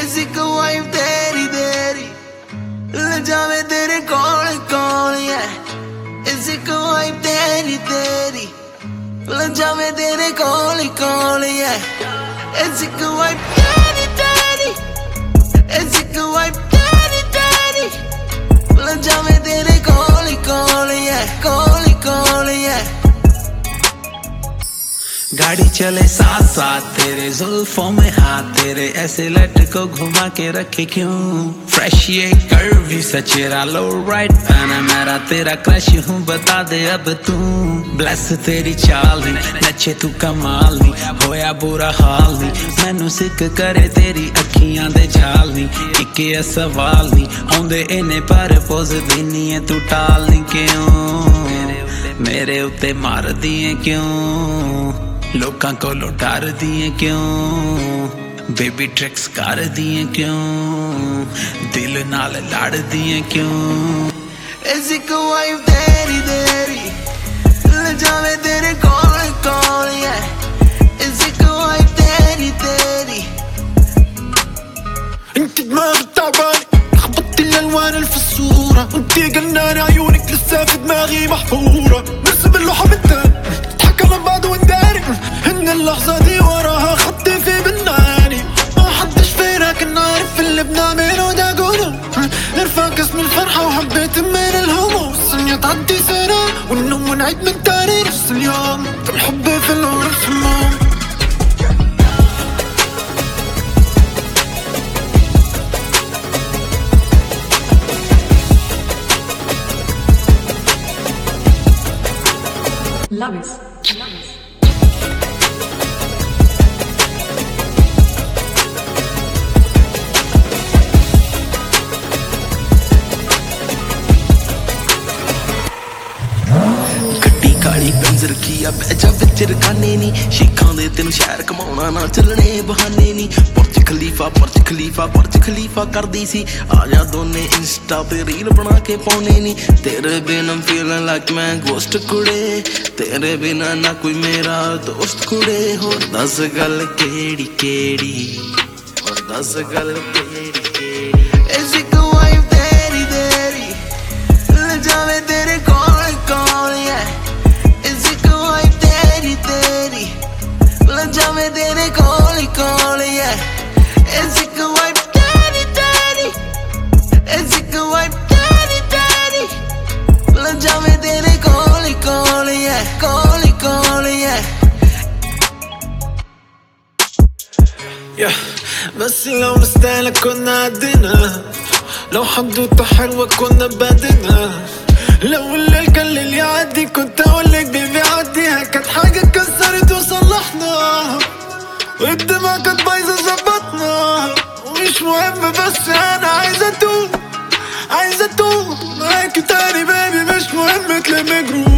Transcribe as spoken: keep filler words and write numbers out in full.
इश्क वाइफ तेरी तेरी ले जावे तेरे कौन कौन है। इश्क वाइफ तेरी तेरी ले जावे तेरे कौन कौन है। इश्क वाइफ तेरी तेरी इश्क वाइफ तेरी तेरी ले जावे तेरे कौन कौन है कौन कौन है। गाड़ी चले साथ साथ तेरे जुल्फों में हाथ तेरे ऐसे लट को घुमा के रखे क्यों। फ्रेश ये कर्वी सचेरा लो राइट पहना मेरा तेरा क्रश हूँ बता दे अब तू। ब्लेस तेरी चाल नी नचे तू कमाल नी होया बुरा हाल नी मैनू सिक करे तेरी अखियां दे जाल नी। इके सवाल नी आउंदे इन्ने पर पोज देनी है तू टाल नी क्यों। मेरे उत्ते मार दिए क्यों लोकां को लुटार दिए क्यों। बेबी ट्रिक्स कर दिए क्यों दिल नाल लड़ दिए क्यों। इश्क वाइफ तेरी तेरी ले जावे तेरे कौन कौन है। इश्क वाइफ तेरी तेरी انت دماغي تعبان خبطتي الالوان اللي في الصورة وانتي جنان عيونك لسه في دماغي محفورة نرسم اللوحة بالتاني نضحك على بعض ونداري ان اللحظة دي وراها خطي في بناني ما حدش فينا كان عارف اللي بنعمله ده جنون نرفع اسم الفرحة وحبيت من الهموم الثانية تعدي سنة وننوم ونعيد من تاني نفس اليوم في الحب في النور السموم. Lavis. गड्डी काली बंजर की बैजा बिच रखाने नी शेखां दे तेन शहर कमाउणा ना चलने बहाने नी। बुर्ज खलीफा बुर्ज खलीफा बुर्ज खलीफा करदी सी आजा दोने इंस्टा ते रील बना के पाउने नी। तेरे बिना फीलिंग लाइक मैं गोस्ट कुड़े तेरे बिना ना कोई मेरा दोस्त कुड़े। हो दस गल केड़ी केड़ी और दस गल केड़ी केड़ी। इश्क वाइफ तेरी तेरी ले जावे तेरे कौन कौन है। इश्क वाइफ तेरी तेरी ले जावे तेरे कौन कौन है। इश्क वाइफ तेरी तेरी इश्क वाइफ तेरी तेरी ले जावे तेरे कौन कौन है कौन कौन है। Yeah. بس لو نستاهل كنا عدينا لو حدوته حلوة كنا بدينا لو الليل كان اللي يعدي كنت اقولك بيبي عديها كانت حاجة اتكسرت وصلحنا والدماغ كانت بايظة ظبطنا ومش مهم بس انا عايزة اتوب عايزة اتوب معاكي تاني بيبي مش مهم تلمي جروح.